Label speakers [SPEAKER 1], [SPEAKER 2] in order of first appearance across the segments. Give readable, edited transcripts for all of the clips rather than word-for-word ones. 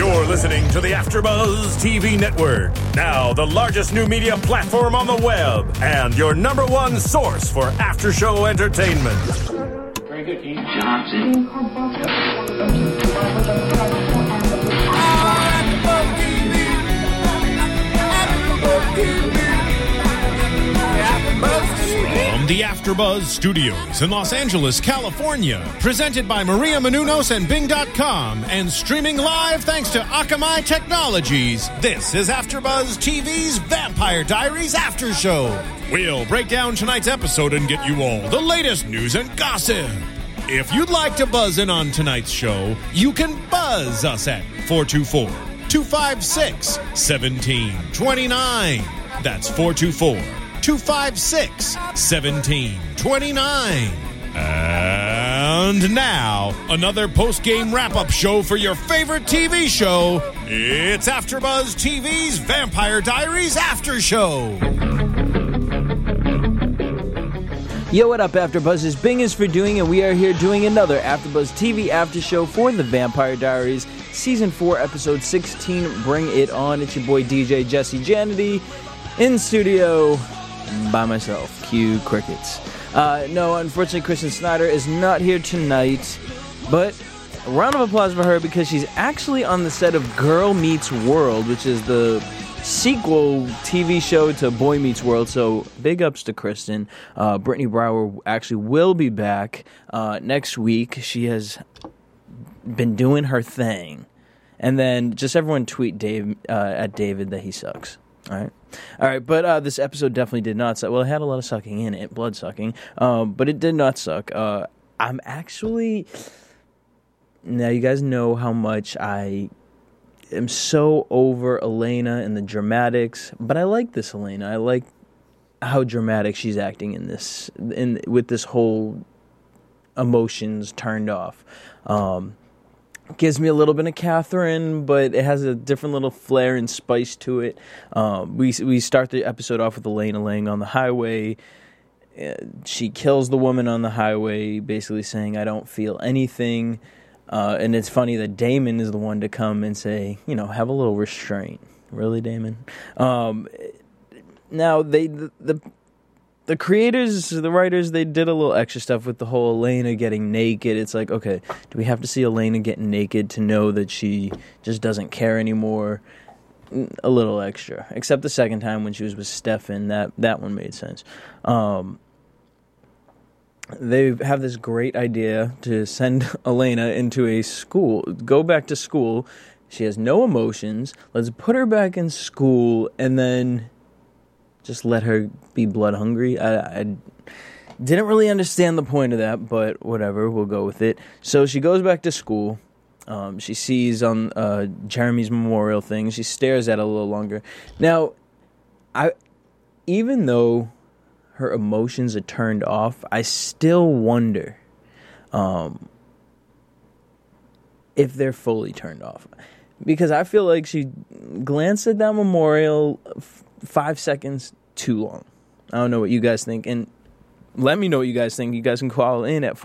[SPEAKER 1] You're listening to the AfterBuzz TV Network, now the largest new media platform on the web, and your number one source for after-show entertainment.
[SPEAKER 2] Very good, Keith Johnson.
[SPEAKER 3] From the AfterBuzz Studios in Los Angeles, California, presented by Maria Menounos and Bing.com, and streaming live thanks to Akamai Technologies, this is AfterBuzz TV's Vampire Diaries After Show. We'll break down tonight's episode and get you all the latest news and gossip. If you'd like to buzz in on tonight's show, you can buzz us at 424-256-1729. That's 424-256-1729. And now, another post-game wrap-up show for your favorite TV show. It's AfterBuzz TV's Vampire Diaries After Show.
[SPEAKER 4] Yo, what up, AfterBuzzers? Bing is for doing, and we are here doing another AfterBuzz TV After Show for The Vampire Diaries, Season 4, Episode 16, Bring It On. It's your boy DJ Jesse Janity, in studio by myself. Cue crickets. No, unfortunately, Kristen Snyder is not here tonight, but a round of applause for her because she's actually on the set of Girl Meets World, which is the sequel TV show to Boy Meets World, so big ups to Kristen. Brittany Brower actually will be back next week. She has been doing her thing. And then just everyone tweet Dave at David that he sucks. All right, but this episode definitely did not suck. Well, it had a lot of sucking in it, blood sucking, but it did not suck. I'm actually... Now, you guys know how much I am so over Elena and the dramatics, but I like this Elena. I like how dramatic she's acting in this, with this whole emotions turned off. Gives me a little bit of Catherine, but it has a different little flair and spice to it. We start the episode off with Elena laying on the highway. She kills the woman on the highway, basically saying, "I don't feel anything." And it's funny that Damon is the one to come and say, have a little restraint. Really, Damon? Now, the creators, the writers, they did a little extra stuff with the whole Elena getting naked. It's like, okay, do we have to see Elena getting naked to know that she just doesn't care anymore? A little extra. Except the second time when she was with Stefan, that one made sense. They have this great idea to send Elena into a school, go back to school. She has no emotions. Let's put her back in school and then just let her be blood hungry. I didn't really understand the point of that, but whatever, we'll go with it. So she goes back to school. She sees on Jeremy's memorial thing. She stares at it a little longer. Now, even though her emotions are turned off, I still wonder if they're fully turned off. Because I feel like she glanced at that memorial 5 seconds too long. I don't know what you guys think. And let me know what you guys think. You guys can call in at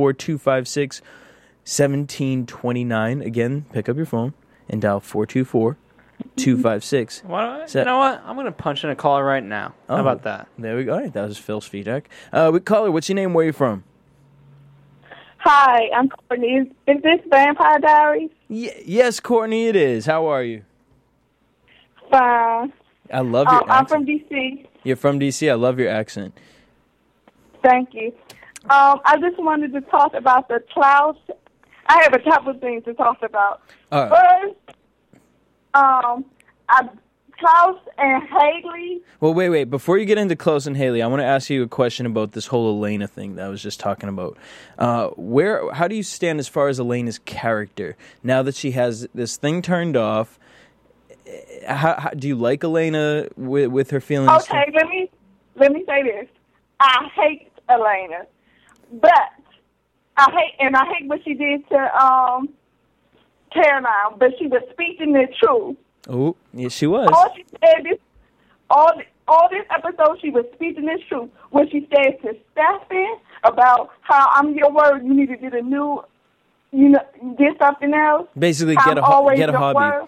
[SPEAKER 4] 424-256-1729. Again, pick up your phone and dial 424-256.
[SPEAKER 5] You know what? I'm going to punch in a caller right now. How about that?
[SPEAKER 4] There we go. All right, that was Phil's feedback. Caller, what's your name? Where are you from?
[SPEAKER 6] Hi, I'm Courtney. Is this Vampire Diaries?
[SPEAKER 4] Yes, Courtney, it is. How are you?
[SPEAKER 6] Fine.
[SPEAKER 4] I love your accent.
[SPEAKER 6] I'm from D.C.
[SPEAKER 4] You're from D.C.? I love your accent.
[SPEAKER 6] Thank you. I just wanted to talk about the Klaus. I have a couple of things to talk about. First, Klaus and Haley.
[SPEAKER 4] Well, wait. Before you get into Klaus and Haley, I want to ask you a question about this whole Elena thing that I was just talking about. How do you stand as far as Elena's character now that she has this thing turned off? How do you like Elena with her feelings?
[SPEAKER 6] Okay, let me say this. I hate Elena, but I hate what she did to Caroline. But she was speaking the truth.
[SPEAKER 4] Oh, yes, she was.
[SPEAKER 6] All she said all this episode, she was speaking the truth. When she said to Stefan about how I'm your word, you need to get a new get something else.
[SPEAKER 4] Basically, get a hobby.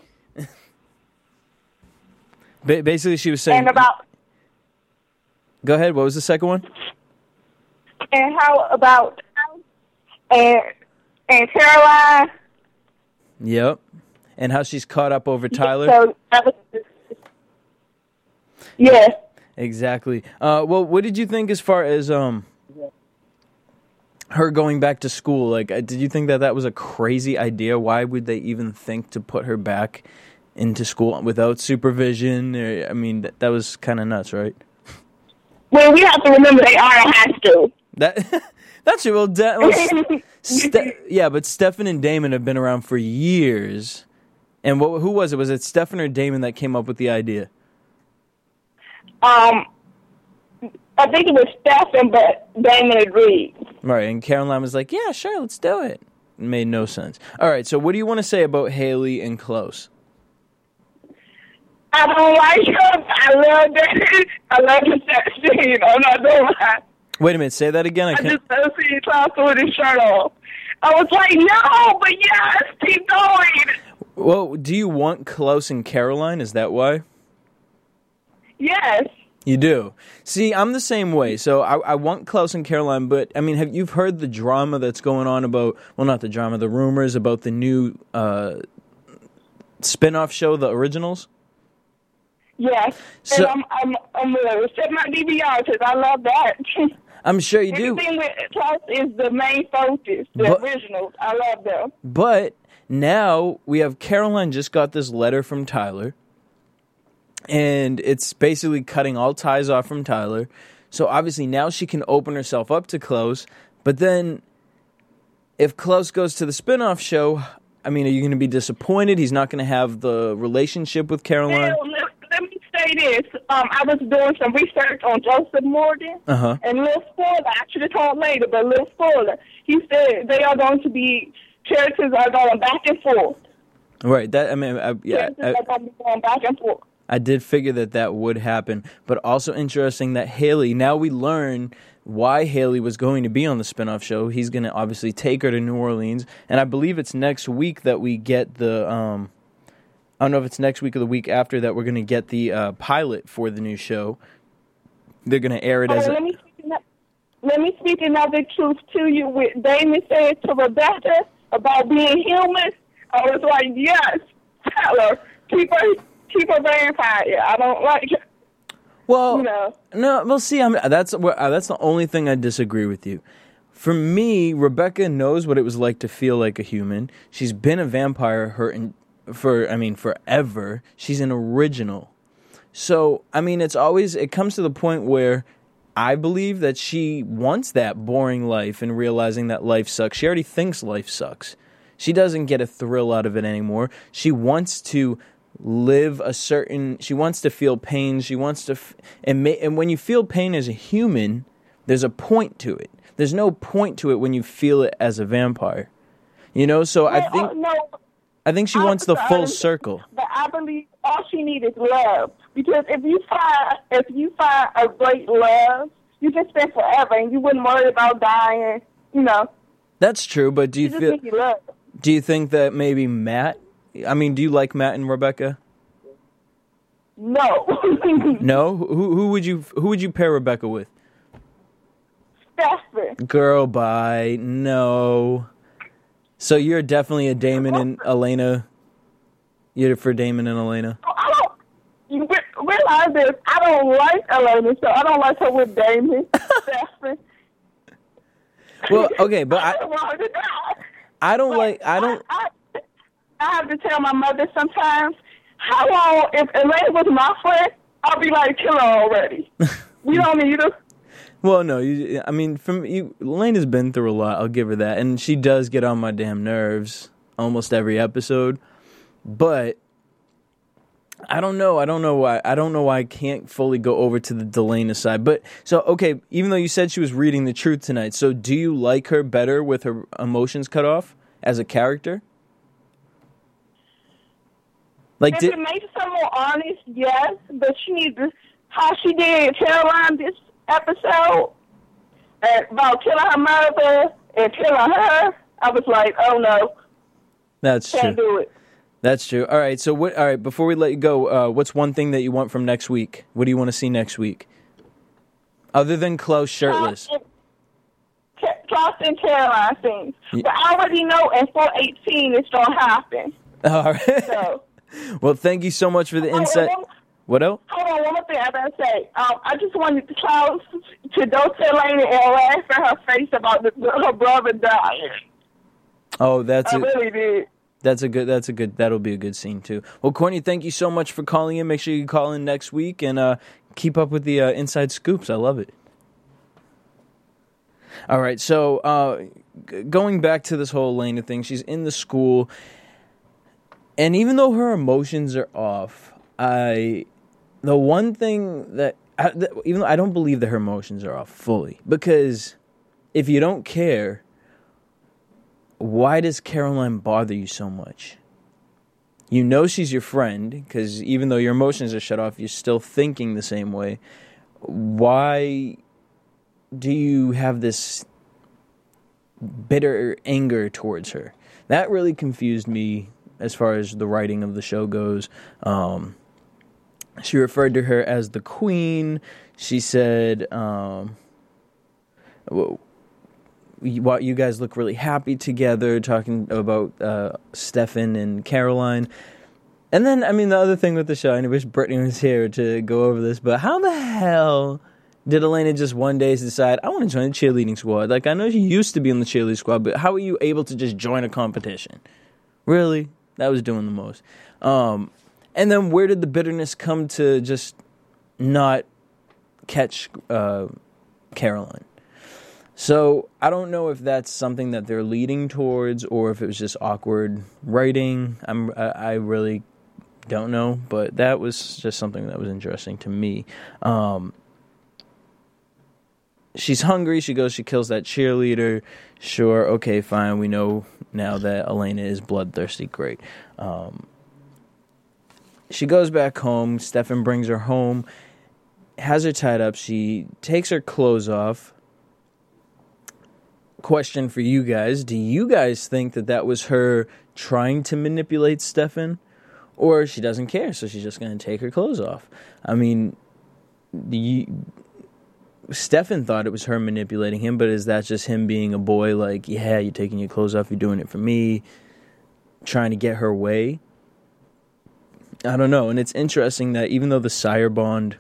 [SPEAKER 4] Basically, she was saying.
[SPEAKER 6] And about.
[SPEAKER 4] Go ahead. What was the second one?
[SPEAKER 6] And how about and Caroline?
[SPEAKER 4] Yep. And how she's caught up over Tyler.
[SPEAKER 6] So, yeah.
[SPEAKER 4] Exactly. Well, what did you think as far as her going back to school? Like, did you think that was a crazy idea? Why would they even think to put her back into school without supervision? I mean, that was kind of nuts, right?
[SPEAKER 6] Well, we have to remember they are in high school.
[SPEAKER 4] That's true. Yeah, but Stefan and Damon have been around for years. And who was it? Was it Stefan or Damon that came up with the idea?
[SPEAKER 6] I think it was Stefan, but Damon agreed.
[SPEAKER 4] Right, and Caroline was like, yeah, sure, let's do it. It made no sense. All right, so what do you want to say about Haley and Klaus?
[SPEAKER 6] I don't like him. I love that. I love that scene. I'm not doing that.
[SPEAKER 4] Wait a minute, say that again.
[SPEAKER 6] I just don't see Klaus with his shirt off. I was like, no, but yes, keep going.
[SPEAKER 4] Well, do you want Klaus and Caroline? Is that why?
[SPEAKER 6] Yes.
[SPEAKER 4] You do. See, I'm the same way. So I want Klaus and Caroline, but, I mean, you've heard the drama that's going on about, well, not the drama, the rumors about the new spin-off show, The Originals?
[SPEAKER 6] Yes. So, and I'm going to set my DVR because I love that.
[SPEAKER 4] I'm sure you do.
[SPEAKER 6] Everything with Klaus is the main focus, the originals. I love them.
[SPEAKER 4] But now we have Caroline just got this letter from Tyler. And it's basically cutting all ties off from Tyler. So obviously now she can open herself up to Klaus. But then if Klaus goes to the spinoff show, I mean, are you going to be disappointed? He's not going to have the relationship with Caroline?
[SPEAKER 6] Well, let me say this. I was doing some research on Joseph Morgan.
[SPEAKER 4] Uh-huh.
[SPEAKER 6] And little spoiler, I should have told later, but little spoiler. He said they are going to be, characters are going back and forth.
[SPEAKER 4] Right. Characters
[SPEAKER 6] are going to be going back and forth.
[SPEAKER 4] I did figure that would happen, but also interesting that Haley, now we learn why Haley was going to be on the spinoff show. He's going to obviously take her to New Orleans, and I believe it's next week that we get the, I don't know if it's next week or the week after that we're going to get the pilot for the new show. They're going to air it as
[SPEAKER 6] let me speak another truth to you. What Damon said to Rebecca about being human, I was like, yes, tell her, keep her vampire. I don't like it.
[SPEAKER 4] Well, no. Well, see, that's the only thing I disagree with you. For me, Rebecca knows what it was like to feel like a human. She's been a vampire forever. She's an original. So, I mean, it comes to the point where I believe that she wants that boring life and realizing that life sucks. She already thinks life sucks. She doesn't get a thrill out of it anymore. She wants to she wants to feel pain, she wants to, and when you feel pain as a human, there's a point to it. There's no point to it when you feel it as a vampire. So I think she wants the full circle.
[SPEAKER 6] But I believe all she needs is love. Because if you find a great love, you can spend forever and you wouldn't worry about dying,
[SPEAKER 4] That's true, but do you think that maybe Matt, do you like Matt and Rebecca?
[SPEAKER 6] No.
[SPEAKER 4] No? Who would you pair Rebecca with?
[SPEAKER 6] Stefan.
[SPEAKER 4] Girl, bye. No. So you're definitely a Damon and Elena. You're for Damon and Elena.
[SPEAKER 6] You realize this. I don't like Elena, so I don't like her with Damon. Stefan.
[SPEAKER 4] Well, okay, but I
[SPEAKER 6] have to tell my mother sometimes, how long, if Elena was my friend, I'll be like, kill her already. We don't need her.
[SPEAKER 4] Well, no, Elena's been through a lot, I'll give her that. And she does get on my damn nerves almost every episode. But I don't know why I can't fully go over to the Delana side. But, so, okay, even though you said she was reading the truth tonight, so do you like her better with her emotions cut off as a character?
[SPEAKER 6] If it makes her more honest, yes, but she needs to, how she did Caroline this episode about killing her mother and killing her. I was like, oh no.
[SPEAKER 4] That's true.
[SPEAKER 6] Can't do it.
[SPEAKER 4] That's true. All right, so all right, before we let you go, what's one thing that you want from next week? What do you want to see next week? Other than Klaus shirtless.
[SPEAKER 6] Klaus and Caroline scenes. But I already know in 418 it's going to happen.
[SPEAKER 4] All right.
[SPEAKER 6] So.
[SPEAKER 4] Well, thank you so much for the insight. What else?
[SPEAKER 6] Hold on, one more thing I gotta say. I just wanted Klaus to go to Elena and laugh in her face about her brother dying.
[SPEAKER 4] Oh, I
[SPEAKER 6] really did.
[SPEAKER 4] That'll be a good scene too. Well, Courtney, thank you so much for calling in. Make sure you call in next week and keep up with the inside scoops. I love it. All right, so going back to this whole Elena thing, she's in the school, and even though her emotions are off, the one thing that even though I don't believe that her emotions are off fully, because if you don't care, why does Caroline bother you so much? You know she's your friend, because even though your emotions are shut off, you're still thinking the same way. Why do you have this bitter anger towards her? That really confused me as far as the writing of the show goes. She referred to her as the queen. She said, you guys look really happy together, talking about Stefan and Caroline. And then, I mean, the other thing with the show, and I wish Brittany was here to go over this, but how the hell did Elena just one day decide, I want to join the cheerleading squad? Like, I know she used to be on the cheerleading squad, but how were you able to just join a competition? Really? That was doing the most. And then where did the bitterness come to just not catch Caroline? So I don't know if that's something that they're leading towards or if it was just awkward writing. I really don't know, but that was just something that was interesting to me. She's hungry. She goes, she kills that cheerleader. Sure, okay, fine. We know now that Elena is bloodthirsty. Great. She goes back home. Stefan brings her home, has her tied up. She takes her clothes off. Question for you guys. Do you guys think that was her trying to manipulate Stefan? Or she doesn't care, so she's just going to take her clothes off? I mean, Stefan thought it was her manipulating him, but is that just him being a boy, like, yeah, you're taking your clothes off, you're doing it for me, trying to get her way? I don't know. And it's interesting that even though the sire bond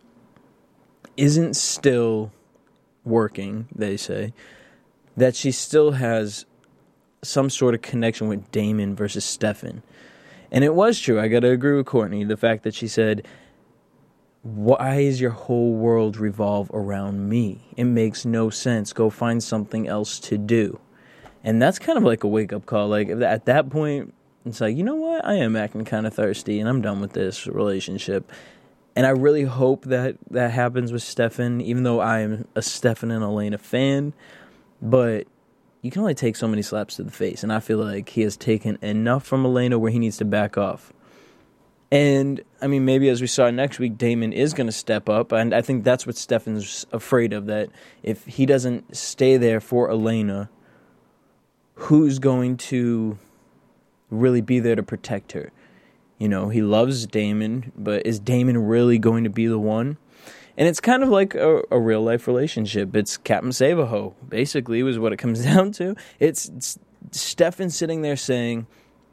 [SPEAKER 4] isn't still working, they say, that she still has some sort of connection with Damon versus Stefan. And it was true. I got to agree with Courtney. The fact that she said, why is your whole world revolve around me? It makes no sense. Go find something else to do. And that's kind of like a wake-up call. Like, at that point, it's like, you know what? I am acting kind of thirsty, and I'm done with this relationship. And I really hope that happens with Stefan, even though I am a Stefan and Elena fan. But you can only take so many slaps to the face, and I feel like he has taken enough from Elena where he needs to back off. And, I mean, maybe as we saw next week, Damon is going to step up, and I think that's what Stefan's afraid of, that if he doesn't stay there for Elena, who's going to really be there to protect her? You know, he loves Damon, but is Damon really going to be the one? And it's kind of like a real-life relationship. It's Captain Save-A-Ho, basically, was what it comes down to. It's Stefan sitting there saying,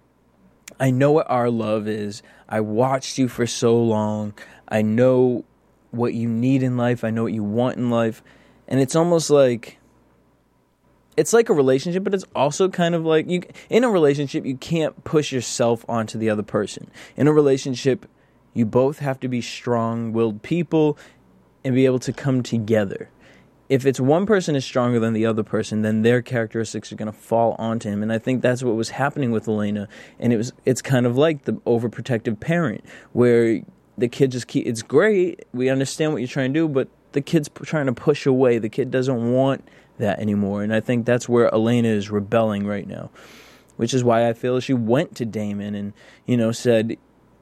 [SPEAKER 4] I know what our love is. I watched you for so long. I know what you need in life. I know what you want in life. And it's almost like, it's like a relationship, but it's also kind of like, in a relationship, you can't push yourself onto the other person. In a relationship, you both have to be strong-willed people and be able to come together. If it's one person is stronger than the other person, then their characteristics are going to fall onto him. And I think that's what was happening with Elena. And it's kind of like the overprotective parent, where the kid just it's great, we understand what you're trying to do, but the kid's trying to push away. The kid doesn't want that anymore. And I think that's where Elena is rebelling right now, which is why I feel she went to Damon and, said,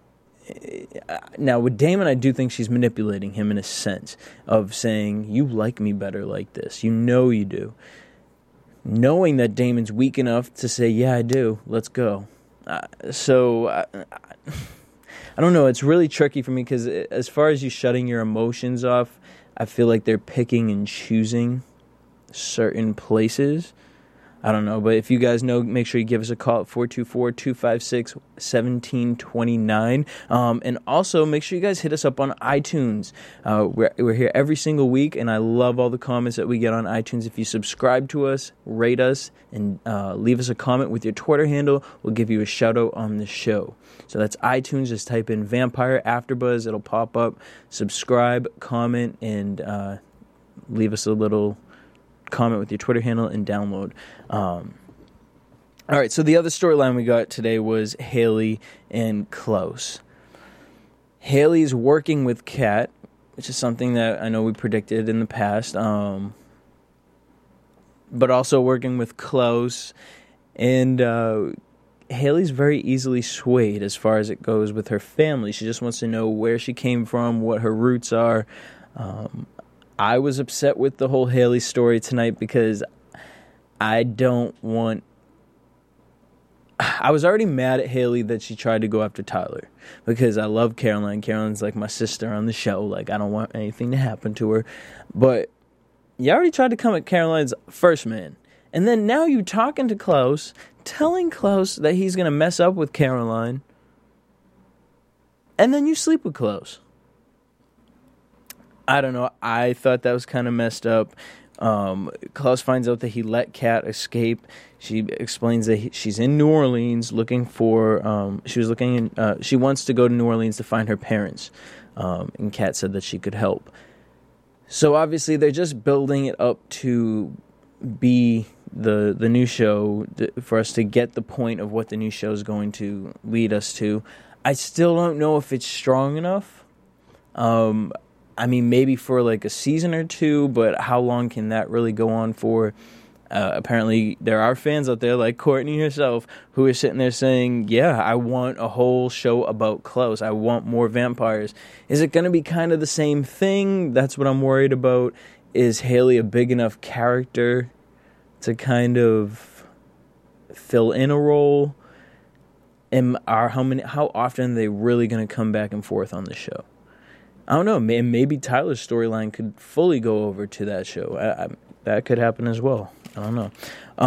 [SPEAKER 4] now with Damon, I do think she's manipulating him in a sense of saying, you like me better like this. You know you do. knowing that Damon's weak enough to say, yeah, I do, let's go. I don't know, it's really tricky for me because as far as you shutting your emotions off, I feel like they're picking and choosing certain places. I don't know, but if you guys know, make sure you give us a call at 424-256-1729. And also, make sure you guys hit us up on iTunes. We're here every single week, and I love all the comments that we get on iTunes. If you subscribe to us, rate us, and leave us a comment with your Twitter handle, we'll give you a shout-out on the show. So that's iTunes. Just type in Vampire AfterBuzz. It'll pop up. Subscribe, comment, and leave us a little comment with your Twitter handle and download. All right, so the other storyline we got today was Haley and Klaus. Haley's working with Kat, which is something that I know we predicted in the past, but also working with Klaus. And Haley's very easily swayed as far as it goes with her family. She just wants to know where she came from, what her roots are. I was upset with the whole Haley story tonight because I was already mad at Haley that she tried to go after Tyler because I love Caroline. Caroline's like my sister on the show. Like, I don't want anything to happen to her. But you already tried to come at Caroline's first man. And then now you're talking to Klaus, telling Klaus that he's going to mess up with Caroline. And then you sleep with Klaus. I don't know. I thought that was kind of messed up. Klaus finds out that he let Kat escape. She explains that she's in New Orleans looking for. She wants to go to New Orleans to find her parents. And Kat said that she could help. So obviously they're just building it up to be the new show for us to get the point of what the new show is going to lead us to. I still don't know if it's strong enough. I mean, maybe for like a season or two, but how long can that really go on for? Apparently, there are fans out there like Courtney herself who are sitting there saying, yeah, I want a whole show about Klaus. I want more vampires. Is it going to be kind of the same thing? That's what I'm worried about. Is Haley a big enough character to kind of fill in a role? How often are they really going to come back and forth on the show? I don't know. Maybe Tyler's storyline could fully go over to that show. That could happen as well. I don't know.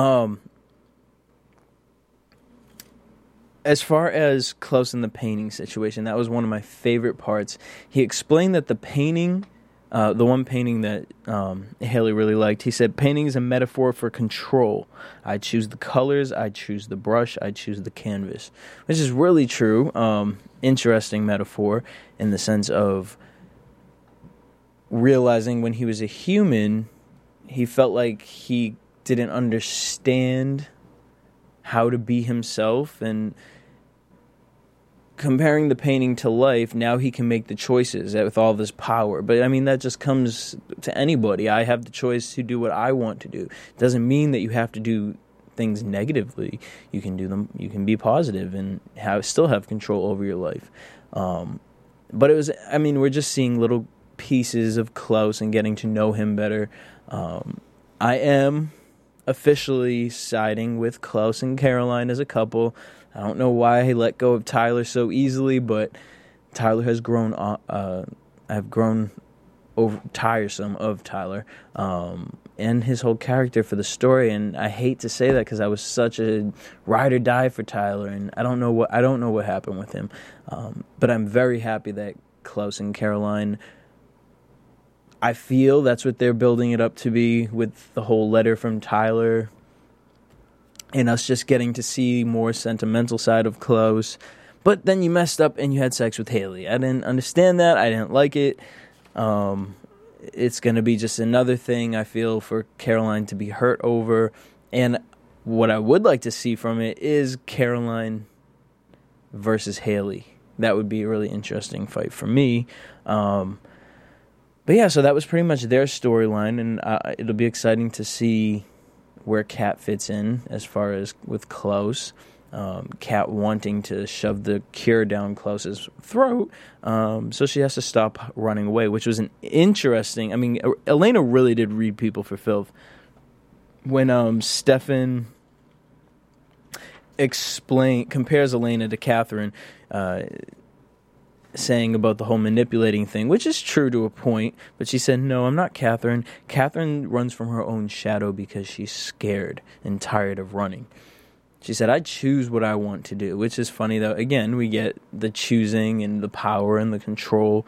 [SPEAKER 4] As far as Klaus and the painting situation, that was one of my favorite parts. He explained that the painting, the one painting that Haley really liked, he said, painting is a metaphor for control. I choose the colors, I choose the brush, I choose the canvas. Which is really true. Interesting metaphor in the sense of realizing when he was a human, he felt like he didn't understand how to be himself, and comparing the painting to life, now he can make the choices with all this power. But I mean, that just comes to anybody. I have the choice to do what I want to do. It doesn't mean that you have to do things negatively. You can do them, you can be positive and still have control over your life. But we're just seeing little pieces of Klaus and getting to know him better. I am officially siding with Klaus and Caroline as a couple. I don't know why he let go of Tyler so easily, but Tyler has grown. I've grown tiresome of Tyler and his whole character for the story. And I hate to say that because I was such a ride or die for Tyler, and I don't know what happened with him. But I'm very happy that Klaus and Caroline, I feel that's what they're building it up to be with the whole letter from Tyler and us just getting to see more sentimental side of Klaus. But then you messed up and you had sex with Haley. I didn't understand that. I didn't like it. It's going to be just another thing, I feel, for Caroline to be hurt over. And what I would like to see from it is Caroline versus Haley. That would be a really interesting fight for me. But yeah, so that was pretty much their storyline, and it'll be exciting to see where Kat fits in as far as with Klaus. Kat wanting to shove the cure down Klaus's throat, so she has to stop running away, which was an interesting. I mean, Elena really did read people for filth. when Stefan compares Elena to Catherine, saying about the whole manipulating thing, which is true to a point, but she said, no, I'm not Catherine. Catherine runs from her own shadow because she's scared and tired of running. She said, I choose what I want to do, which is funny, though. Again, we get the choosing and the power and the control.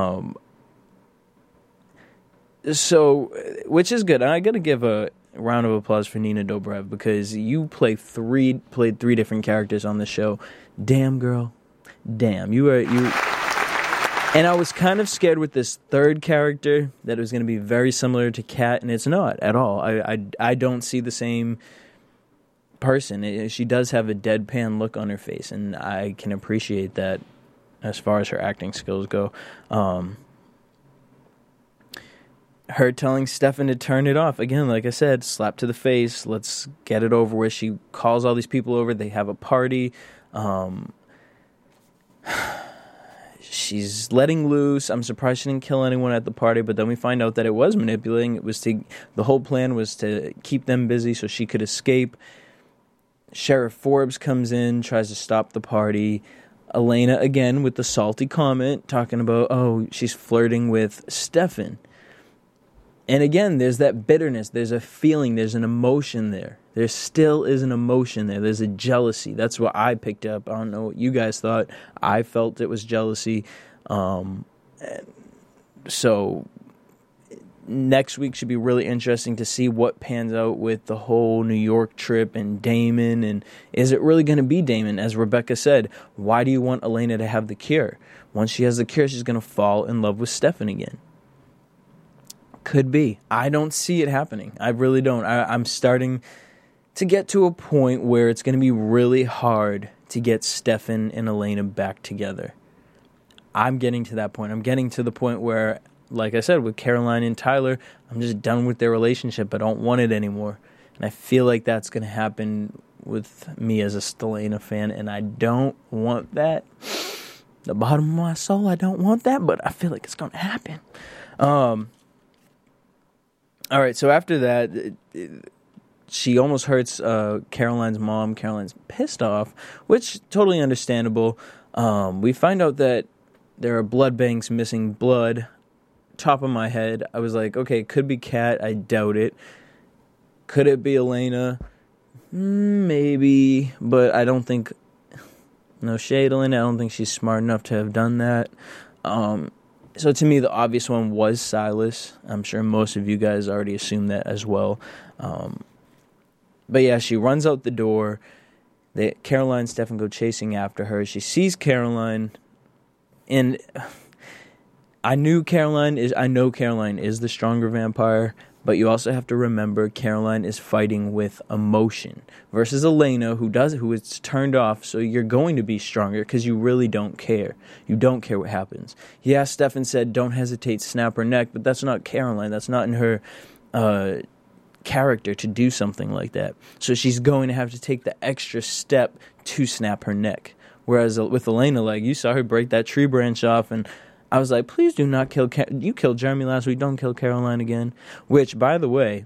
[SPEAKER 4] So, which is good. I got to give a round of applause for Nina Dobrev, because you played three different characters on the show. Damn, girl. Damn. You. And I was kind of scared with this third character that it was going to be very similar to Kat, and it's not at all. I don't see the same person. She does have a deadpan look on her face, and I can appreciate that as far as her acting skills go. Her telling Stefan to turn it off, again, like I said, slap to the face, let's get it over with. She calls all these people over, they have a party. She's letting loose. I'm surprised she didn't kill anyone at the party, but then we find out that it was manipulating. The whole plan was to keep them busy so she could escape. Sheriff Forbes comes in, tries to stop the party. Elena, again, with the salty comment, talking about, oh, she's flirting with Stefan. And again, there's that bitterness. There's a feeling. There's an emotion there. There still is an emotion there. There's a jealousy. That's what I picked up. I don't know what you guys thought. I felt it was jealousy. So next week should be really interesting to see what pans out with the whole New York trip and Damon. And is it really going to be Damon? As Rebecca said, why do you want Elena to have the cure? Once she has the cure, she's going to fall in love with Stefan again. Could be. I don't see it happening. I really don't. I'm starting to get to a point where it's going to be really hard to get Stefan and Elena back together. I'm getting to that point. I'm getting to the point where, like I said, with Caroline and Tyler, I'm just done with their relationship. I don't want it anymore. And I feel like that's going to happen with me as a Stelena fan, and I don't want that. The bottom of my soul, I don't want that, but I feel like it's going to happen. All right, so after that, she almost hurts Caroline's mom. Caroline's pissed off, which totally understandable. We find out that there are blood banks missing blood. Top of my head, I was like, okay, it could be Kat. I doubt it. Could it be Elena? Maybe, but I don't think... No shade, Elena. I don't think she's smart enough to have done that. So to me, the obvious one was Silas. I'm sure most of you guys already assumed that as well. But yeah, she runs out the door. Caroline and Stefan go chasing after her. She sees Caroline, and I know Caroline is the stronger vampire, but you also have to remember Caroline is fighting with emotion versus Elena, who is turned off, so you're going to be stronger because you really don't care. You don't care what happens. Yeah, Stefan said, don't hesitate, snap her neck, but that's not Caroline. That's not in her character to do something like that. So she's going to have to take the extra step to snap her neck. Whereas with Elena, like, you saw her break that tree branch off, and I was like, please do not kill... You killed Jeremy last week. Don't kill Caroline again. Which, by the way,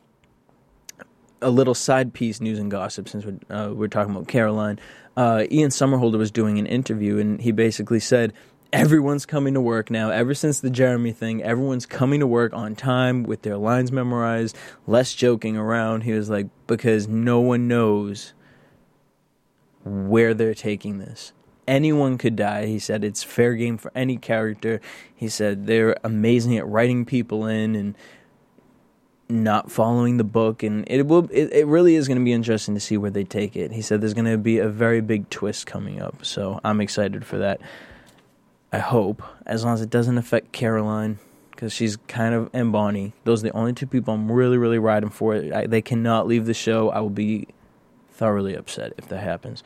[SPEAKER 4] a little side piece, news and gossip, since we're talking about Caroline. Ian Somerhalder was doing an interview, and he basically said, everyone's coming to work now. Ever since the Jeremy thing, everyone's coming to work on time with their lines memorized, less joking around. He was like, because no one knows where they're taking this. Anyone could die. He said it's fair game for any character. He said they're amazing at writing people in and not following the book, and it really is going to be interesting to see where they take it. He said there's going to be a very big twist coming up, so I'm excited for that. I hope, as long as it doesn't affect Caroline, because she's and Bonnie. Those are the only two people I'm really, really riding for. They cannot leave the show. I will be thoroughly upset if that happens.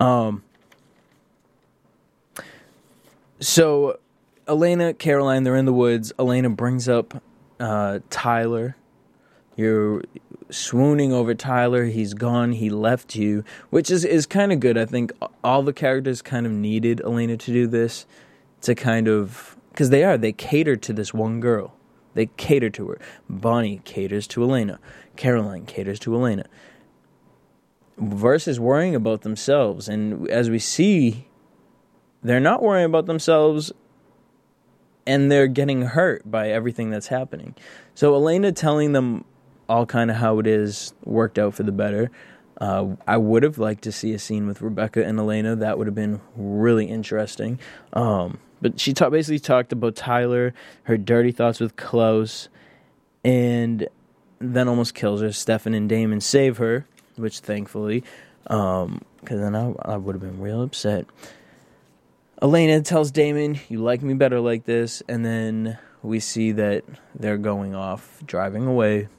[SPEAKER 4] So, Elena, Caroline, they're in the woods. Elena brings up Tyler. You're swooning over Tyler. He's gone. He left you, which is kind of good. I think all the characters kind of needed Elena to do this to kind of... Because they cater to this one girl. They cater to her. Bonnie caters to Elena. Caroline caters to Elena. Versus worrying about themselves. And as we see, they're not worrying about themselves, and they're getting hurt by everything that's happening. So Elena telling them all kind of how it is worked out for the better. I would have liked to see a scene with Rebecca and Elena. That would have been really interesting. But she basically talked about Tyler, her dirty thoughts with Klaus, and then almost kills her. Stefan and Damon save her, which thankfully, because then I would have been real upset. Elena tells Damon, "You like me better like this," and then we see that they're going off, driving away.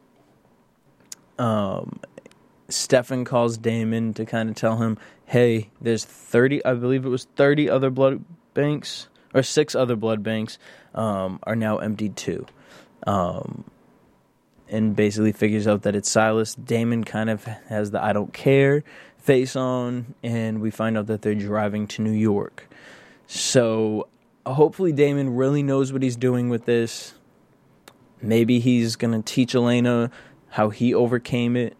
[SPEAKER 4] Stefan calls Damon to kind of tell him, hey, there's 30, I believe it was 30 other blood banks, or 6 other blood banks, are now emptied too. And basically figures out that it's Silas. Damon kind of has the I don't care face on, and we find out that they're driving to New York. So hopefully Damon really knows what he's doing with this. Maybe he's going to teach Elena how he overcame it.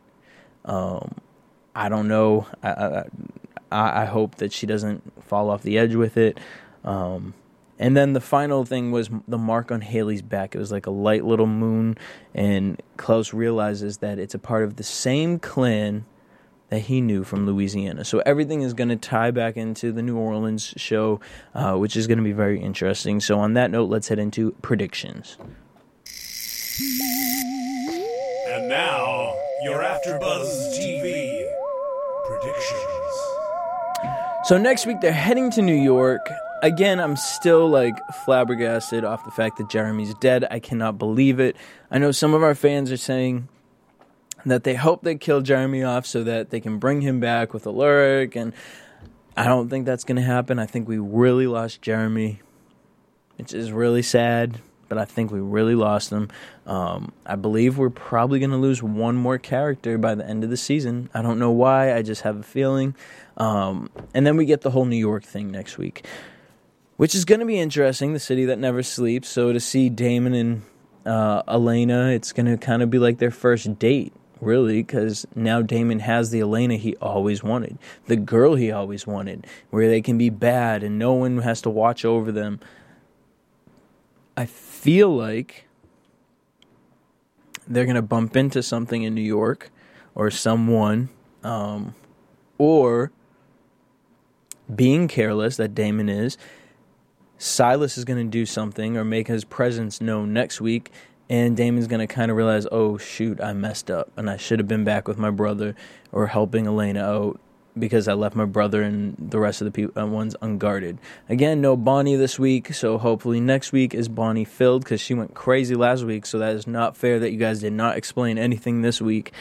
[SPEAKER 4] I don't know. I hope that she doesn't fall off the edge with it. And then the final thing was the mark on Haley's back. It was like a light little moon, and Klaus realizes that it's a part of the same clan that he knew from Louisiana. So everything is going to tie back into the New Orleans show, which is going to be very interesting. So on that note, let's head into predictions.
[SPEAKER 1] And now, your AfterBuzz TV predictions.
[SPEAKER 4] So next week, they're heading to New York. Again, I'm still, flabbergasted off the fact that Jeremy's dead. I cannot believe it. I know some of our fans are saying that they hope they kill Jeremy off so that they can bring him back with Alaric, and I don't think that's going to happen. I think we really lost Jeremy, which is really sad, but I think we really lost him. I believe we're probably going to lose one more character by the end of the season. I don't know why. I just have a feeling. And then we get the whole New York thing next week, which is going to be interesting, the city that never sleeps. So to see Damon and Elena, it's going to kind of be like their first date, really, because now Damon has the Elena he always wanted, the girl he always wanted, where they can be bad and no one has to watch over them. I feel like they're going to bump into something in New York or someone, or being careless that Damon is. Silas is going to do something or make his presence known next week, and Damon's going to kind of realize, oh, shoot, I messed up, and I should have been back with my brother or helping Elena out because I left my brother and the rest of the ones unguarded. Again, no Bonnie this week, so hopefully next week is Bonnie filled because she went crazy last week, so that is not fair that you guys did not explain anything this week.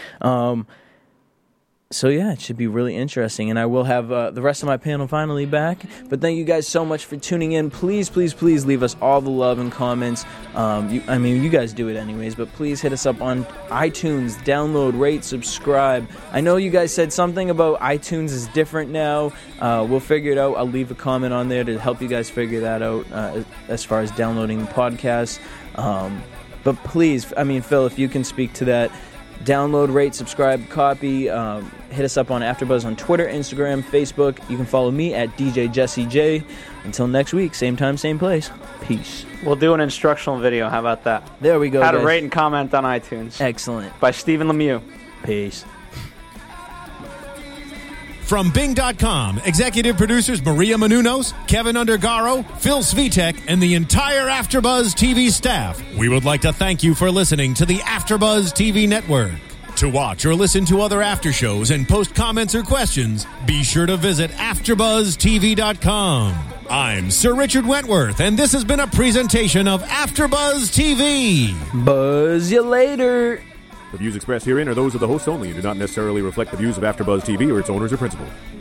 [SPEAKER 4] So, yeah, it should be really interesting, and I will have the rest of my panel finally back. But thank you guys so much for tuning in. Please, please, please leave us all the love and comments. You guys do it anyways, but please hit us up on iTunes, download, rate, subscribe. I know you guys said something about iTunes is different now. We'll figure it out. I'll leave a comment on there to help you guys figure that out as far as downloading the podcast. But please, Phil, if you can speak to that, download, rate, subscribe, copy. Hit us up on AfterBuzz on Twitter, Instagram, Facebook. You can follow me at DJ Jesse J. Until next week, same time, same place. Peace.
[SPEAKER 5] We'll do an instructional video. How about that?
[SPEAKER 4] There we go.
[SPEAKER 5] How
[SPEAKER 4] guys.
[SPEAKER 5] to rate and comment on iTunes.
[SPEAKER 4] Excellent.
[SPEAKER 5] By Stephen Lemieux.
[SPEAKER 4] Peace.
[SPEAKER 3] From Bing.com, executive producers Maria Menounos, Kevin Undergaro, Phil Svitek, and the entire AfterBuzz TV staff, we would like to thank you for listening to the AfterBuzz TV network. To watch or listen to other after shows and post comments or questions, be sure to visit AfterBuzzTV.com. I'm Sir Richard Wentworth, and this has been a presentation of AfterBuzz TV.
[SPEAKER 4] Buzz you later.
[SPEAKER 7] The views expressed herein are those of the hosts only and do not necessarily reflect the views of AfterBuzz TV or its owners or principals.